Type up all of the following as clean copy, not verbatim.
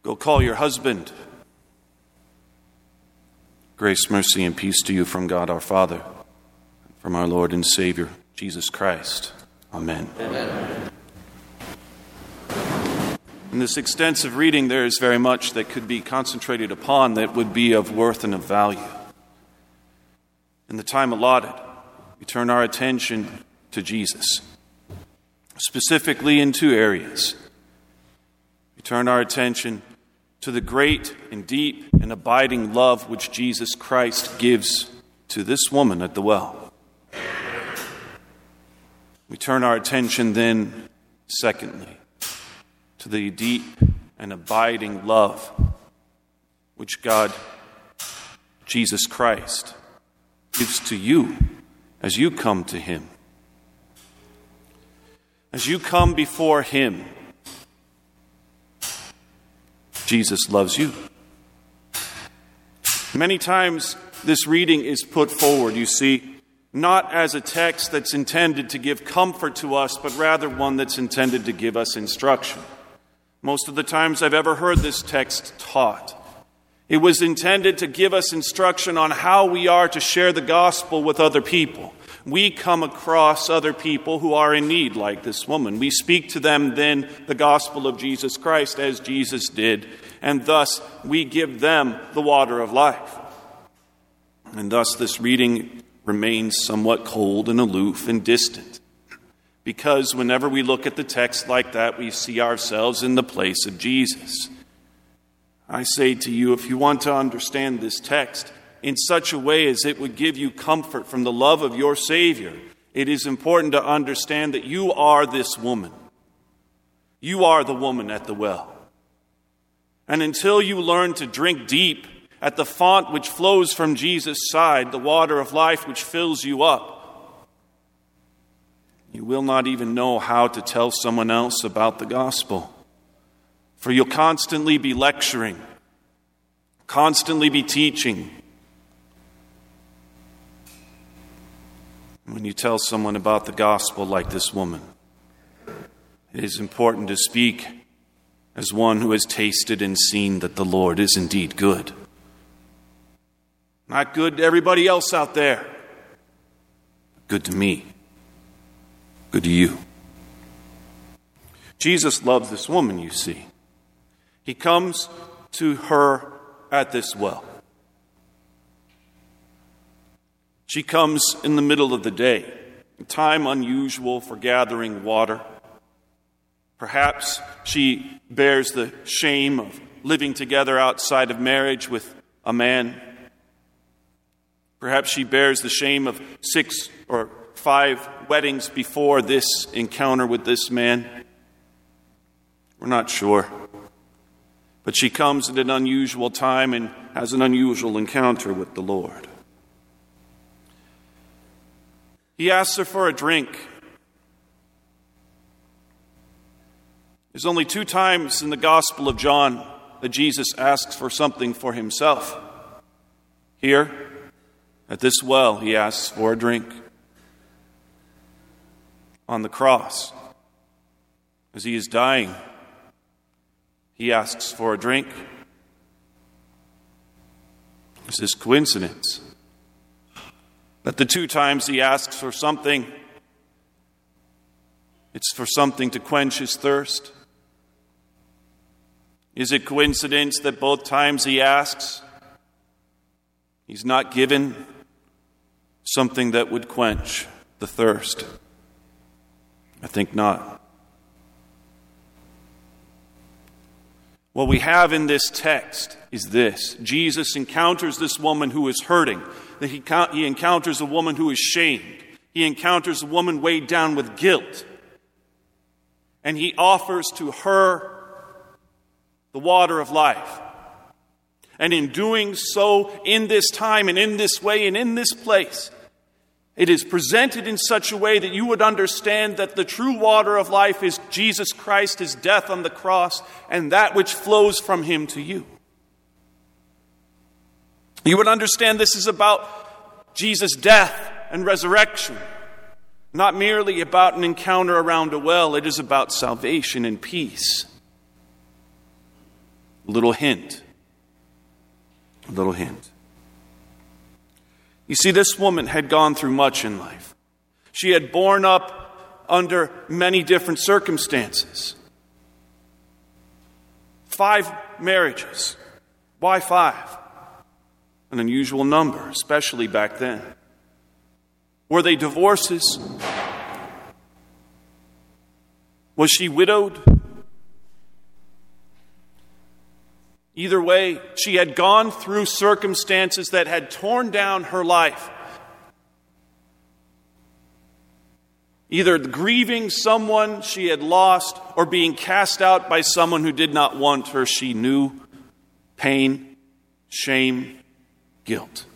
Go call your husband. Grace, mercy, and peace to you from God our Father, from our Lord and Savior, Jesus Christ. Amen. Amen. In this extensive reading, there is very much that could be concentrated upon that would be of worth and of value. In the time allotted, we turn our attention to Jesus, specifically in two areas. We turn our attention to the great and deep and abiding love which Jesus Christ gives to this woman at the well. We turn our attention then, secondly, to the deep and abiding love which God, Jesus Christ, gives to you as you come to Him. As you come before Him, Jesus loves you. Many times this reading is put forward, you see, not as a text that's intended to give comfort to us, but rather one that's intended to give us instruction. Most of the times I've ever heard this text taught, it was intended to give us instruction on how we are to share the gospel with other people. We come across other people who are in need, like this woman. We speak to them then the gospel of Jesus Christ as Jesus did, and thus we give them the water of life. And thus this reading remains somewhat cold and aloof and distant, because whenever we look at the text like that, we see ourselves in the place of Jesus. I say to you, if you want to understand this text in such a way as it would give you comfort from the love of your Savior, it is important to understand that you are this woman. You are the woman at the well. And until you learn to drink deep at the font which flows from Jesus' side, the water of life which fills you up, you will not even know how to tell someone else about the gospel. For you'll constantly be lecturing, constantly be teaching. When you tell someone about the gospel like this woman, it is important to speak as one who has tasted and seen that the Lord is indeed good. Not good to everybody else out there, but good to me. Good to you. Jesus loves this woman, you see. He comes to her at this well. She comes in the middle of the day, a time unusual for gathering water. Perhaps she bears the shame of living together outside of marriage with a man. Perhaps she bears the shame of 6 or 5 weddings before this encounter with this man. We're not sure. But she comes at an unusual time and has an unusual encounter with the Lord. He asks her for a drink. There's only 2 times in the Gospel of John that Jesus asks for something for himself. Here, at this well, he asks for a drink. On the cross, as he is dying, he asks for a drink. Is this coincidence? That the 2 times he asks for something, it's for something to quench his thirst? Is it coincidence that both times he asks, he's not given something that would quench the thirst? I think not. What we have in this text is this. Jesus encounters this woman who is hurting. He encounters a woman who is shamed. He encounters a woman weighed down with guilt. And he offers to her the water of life. And in doing so, in this time and in this way and in this place, it is presented in such a way that you would understand that the true water of life is Jesus Christ, his death on the cross, and that which flows from him to you. You would understand this is about Jesus' death and resurrection, not merely about an encounter around a well. It is about salvation and peace. A little hint. A little hint. You see, this woman had gone through much in life. She had borne up under many different circumstances. 5 marriages. Why 5? An unusual number, especially back then. Were they divorces? Was she widowed? Either way, she had gone through circumstances that had torn down her life. Either grieving someone she had lost or being cast out by someone who did not want her. She knew pain, shame, guilt.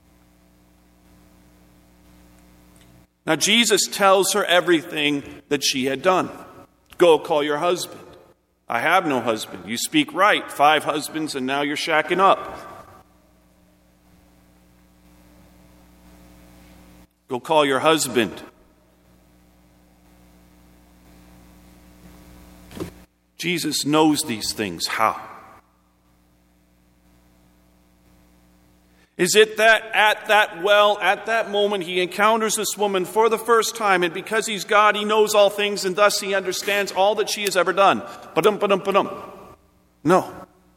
Now Jesus tells her everything that she had done. Go call your husband. I have no husband. You speak right. 5 husbands and now you're shacking up. Go call your husband. Jesus knows these things. How? Is it that at that well, at that moment, he encounters this woman for the first time, and because he's God, he knows all things, and thus he understands all that she has ever done? No.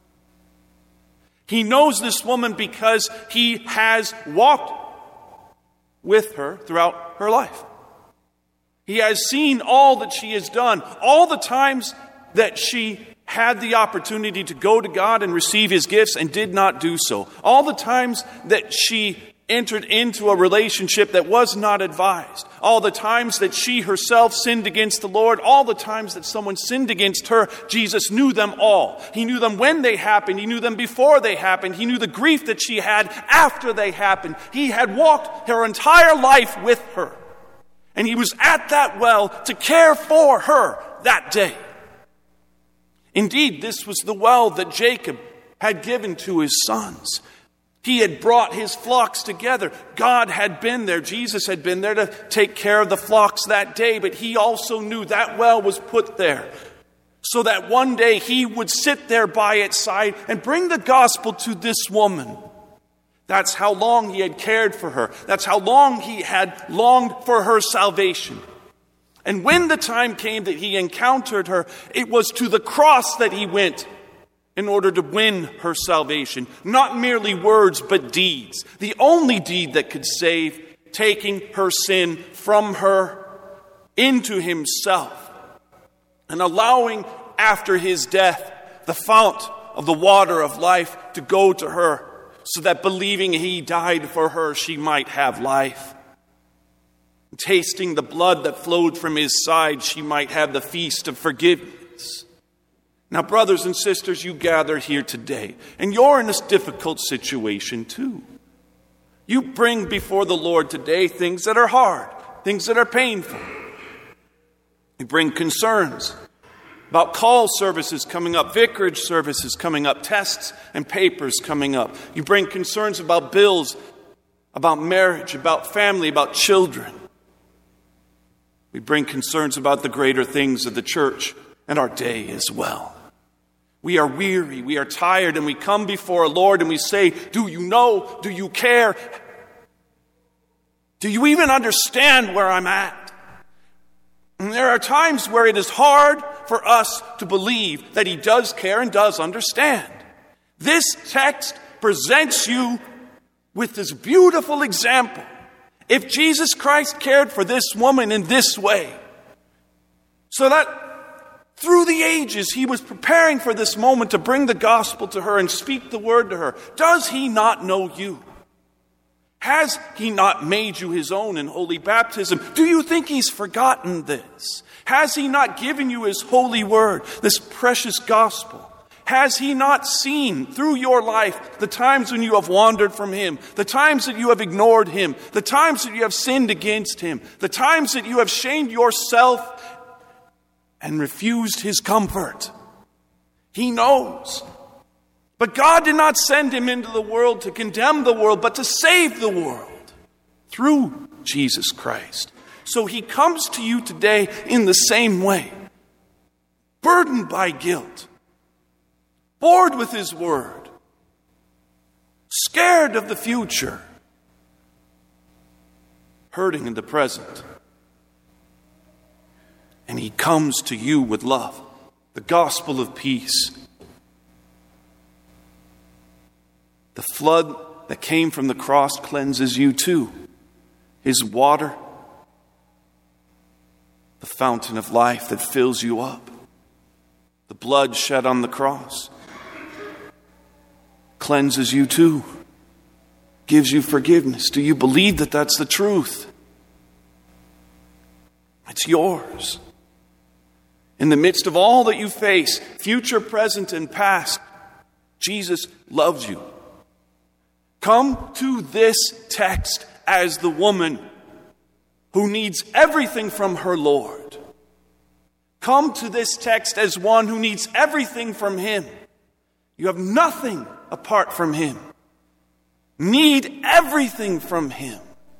He knows this woman because he has walked with her throughout her life. He has seen all that she has done, all the times that she had the opportunity to go to God and receive his gifts and did not do so. All the times that she entered into a relationship that was not advised. All the times that she herself sinned against the Lord. All the times that someone sinned against her. Jesus knew them all. He knew them when they happened. He knew them before they happened. He knew the grief that she had after they happened. He had walked her entire life with her. And he was at that well to care for her that day. Indeed, this was the well that Jacob had given to his sons. He had brought his flocks together. God had been there. Jesus had been there to take care of the flocks that day. But he also knew that well was put there so that one day he would sit there by its side and bring the gospel to this woman. That's how long he had cared for her. That's how long he had longed for her salvation. And when the time came that he encountered her, it was to the cross that he went in order to win her salvation. Not merely words, but deeds. The only deed that could save, taking her sin from her into himself and allowing after his death the fount of the water of life to go to her so that believing he died for her, she might have life. Tasting the blood that flowed from his side, she might have the feast of forgiveness. Now, brothers and sisters, you gathered here today, and you're in this difficult situation too. You bring before the Lord today things that are hard, things that are painful. You bring concerns about call services coming up, vicarage services coming up, tests and papers coming up. You bring concerns about bills, about marriage, about family, about children. We bring concerns about the greater things of the church and our day as well. We are weary, we are tired, and we come before our Lord and we say, do you know? Do you care? Do you even understand where I'm at? And there are times where it is hard for us to believe that he does care and does understand. This text presents you with this beautiful example. If Jesus Christ cared for this woman in this way, so that through the ages he was preparing for this moment to bring the gospel to her and speak the word to her, does he not know you? Has he not made you his own in holy baptism? Do you think he's forgotten this? Has he not given you his holy word, this precious gospel? Has he not seen through your life the times when you have wandered from him, the times that you have ignored him, the times that you have sinned against him, the times that you have shamed yourself and refused his comfort? He knows. But God did not send him into the world to condemn the world, but to save the world through Jesus Christ. So he comes to you today in the same way, burdened by guilt, bored with his word, scared of the future, hurting in the present. And he comes to you with love, the gospel of peace. The flood that came from the cross cleanses you too. His water, the fountain of life that fills you up. The blood shed on the cross cleanses you too. Gives you forgiveness. Do you believe that that's the truth? It's yours. In the midst of all that you face, future, present, and past, Jesus loves you. Come to this text as the woman who needs everything from her Lord. Come to this text as one who needs everything from him. You have nothing apart from him. Need everything from him.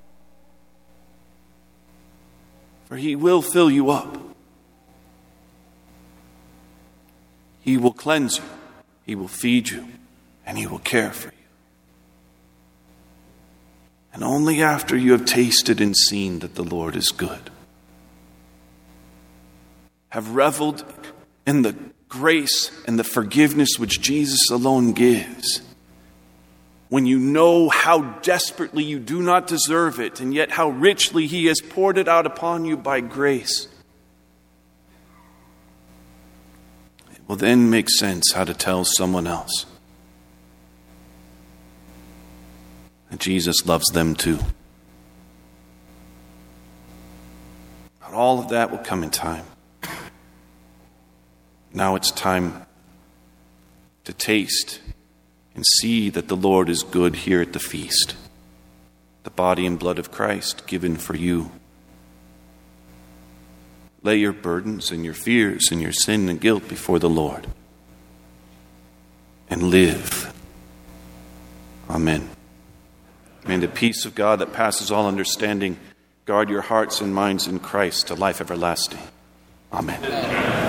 For he will fill you up. He will cleanse you. He will feed you. And he will care for you. And only after you have tasted and seen that the Lord is good, have reveled in the grace and the forgiveness which Jesus alone gives, when you know how desperately you do not deserve it, and yet how richly he has poured it out upon you by grace, it will then make sense how to tell someone else that Jesus loves them too. But all of that will come in time. Now it's time to taste and see that the Lord is good here at the feast. The body and blood of Christ given for you. Lay your burdens and your fears and your sin and guilt before the Lord. And live. Amen. May the peace of God that passes all understanding guard your hearts and minds in Christ to life everlasting. Amen.